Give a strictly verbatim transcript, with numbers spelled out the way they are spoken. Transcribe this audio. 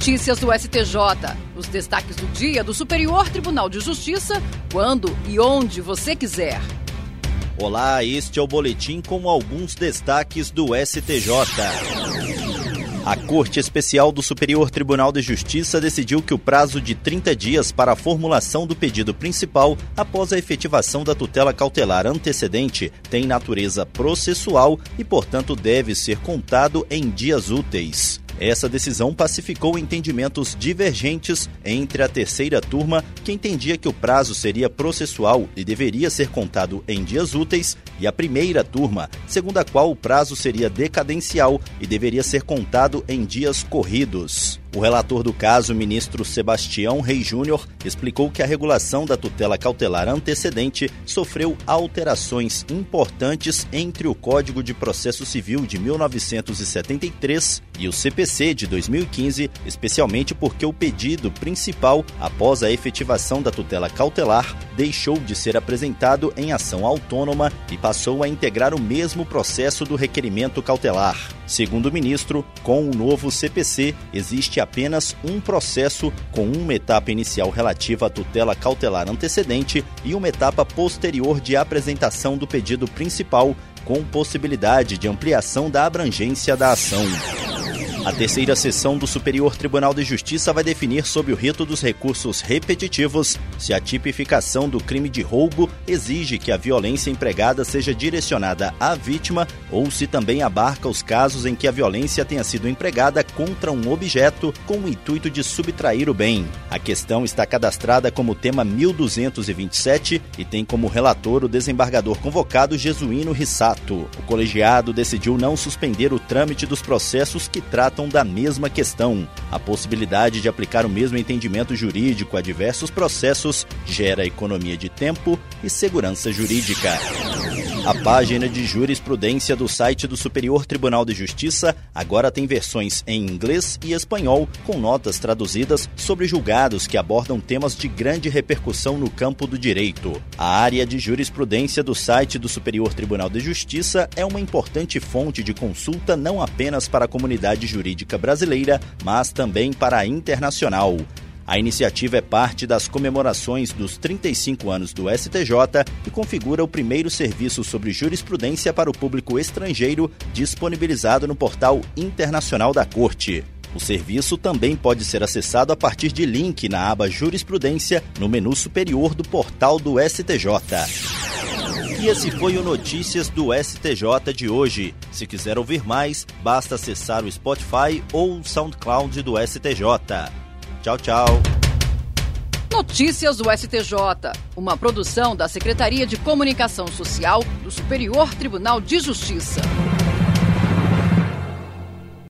Notícias do S T J. Os destaques do dia do Superior Tribunal de Justiça, quando e onde você quiser. Olá, este é o boletim com alguns destaques do S T J. A Corte Especial do Superior Tribunal de Justiça decidiu que o prazo de trinta dias para a formulação do pedido principal após a efetivação da tutela cautelar antecedente tem natureza processual e, portanto, deve ser contado em dias úteis. Essa decisão pacificou entendimentos divergentes entre a terceira turma, que entendia que o prazo seria processual e deveria ser contado em dias úteis, e a primeira turma, segundo a qual o prazo seria decadencial e deveria ser contado em dias corridos. O relator do caso, ministro Sebastião Reis Júnior, explicou que a regulação da tutela cautelar antecedente sofreu alterações importantes entre o Código de Processo Civil de mil novecentos e setenta e três e o C P C de dois mil e quinze, especialmente porque o pedido principal, após a efetivação da tutela cautelar, deixou de ser apresentado em ação autônoma e passou a integrar o mesmo processo do requerimento cautelar. Segundo o ministro, com o novo C P C, existe apenas um processo com uma etapa inicial relativa à tutela cautelar antecedente e uma etapa posterior de apresentação do pedido principal, com possibilidade de ampliação da abrangência da ação. A terceira sessão do Superior Tribunal de Justiça vai definir sob o rito dos recursos repetitivos se a tipificação do crime de roubo exige que a violência empregada seja direcionada à vítima ou se também abarca os casos em que a violência tenha sido empregada contra um objeto com o intuito de subtrair o bem. A questão está cadastrada como tema mil duzentos e vinte e sete e tem como relator o desembargador convocado Jesuíno Rissato. O colegiado decidiu não suspender o trâmite dos processos que tratam da mesma questão. A possibilidade de aplicar o mesmo entendimento jurídico a diversos processos gera economia de tempo e segurança jurídica. A página de jurisprudência do site do Superior Tribunal de Justiça agora tem versões em inglês e espanhol, com notas traduzidas sobre julgados que abordam temas de grande repercussão no campo do direito. A área de jurisprudência do site do Superior Tribunal de Justiça é uma importante fonte de consulta não apenas para a comunidade jurídica brasileira, mas também para a internacional. A iniciativa é parte das comemorações dos trinta e cinco anos do S T J e configura o primeiro serviço sobre jurisprudência para o público estrangeiro disponibilizado no portal internacional da Corte. O serviço também pode ser acessado a partir de link na aba Jurisprudência no menu superior do portal do S T J. E esse foi o Notícias do S T J de hoje. Se quiser ouvir mais, basta acessar o Spotify ou o SoundCloud do S T J. Tchau, tchau. Notícias do S T J, uma produção da Secretaria de Comunicação Social do Superior Tribunal de Justiça.